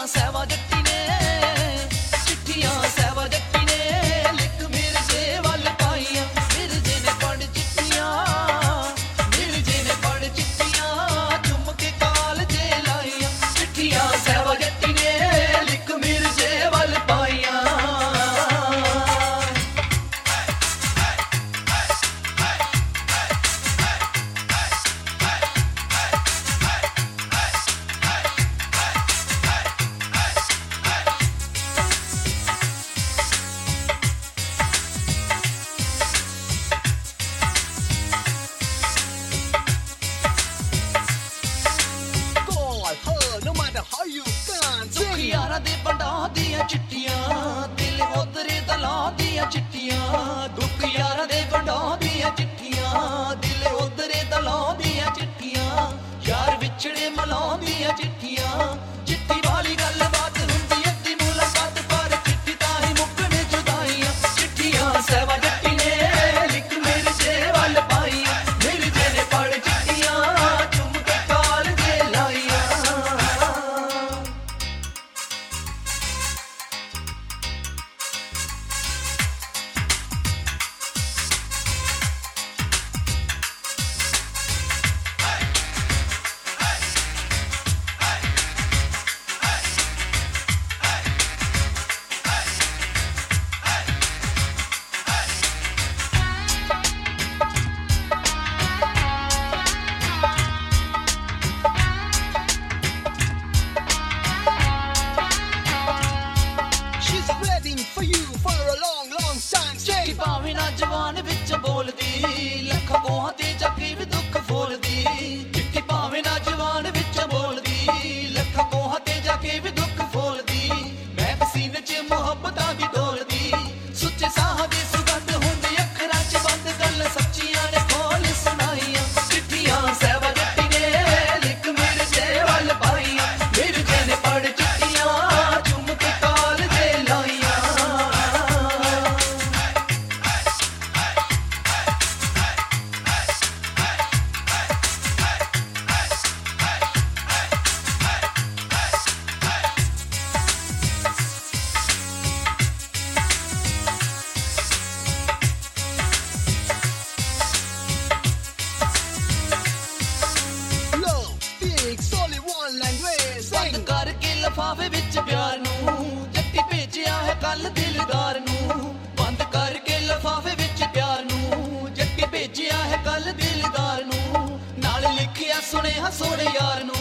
सहवा जट्टी ने चिट्ठियां सहवा जट्टी ने लिख मेरे जे वल पाइयां मेरे जे ने पढ़ चिट्ठियां मेरे जे ने पढ़ चिट्ठियां चुम के काल जे लाइयां चिट्ठियां सहवा जट्टी ने लिख मेरे जे वल पाइयां यारा दे बंडा दियां चिट्ठियां दिल उधरे दला दियां चिट्ठियां दुख यारा दे बंडा दियां चिट्ठियां दिल उधरे दला दियां चिट्ठियां यार विछड़े मला दियां चिट्ठियां चिट्ठी वाली गल बात हुंदी अद्धी मुलाकात पर चिट्ठी ताही मुकने जुदाइयां चिट्ठियां सहवा जट्टी ने लिख मेरे जे वल पाइयां मेरे जे ने पढ़ चिट्ठियां चुम के काल जे लाइयां भावें ना जवान विच बोलदी लखां कोहां ते जाके भी दुख फोलदी चिट्ठी भावें ना जवान विच बोलदी लखां कोहां ते जाके भी दुख फोलदी मैं सीने च मुहब्बतां दी डोलदी सुच्चे साह दी सुगंध हुंदी अखरां च बंद गल सच्चियां ने खोल सुनाइयां चिट्ठियां सहवा जट्टी ने लिख मेरे जे वल पाइयां मेरे जे ने पढ़ चिट्ठियां चुम के काल जे लाइयां बंद करके लफाफे विच प्यार नू जट्टी भेजिया है कल दिलदार नू बंद करके लफाफे विच प्यार नू जट्टी भेजिया है कल दिलदार नू नाल लिखिया सुनेहा सोने यार नू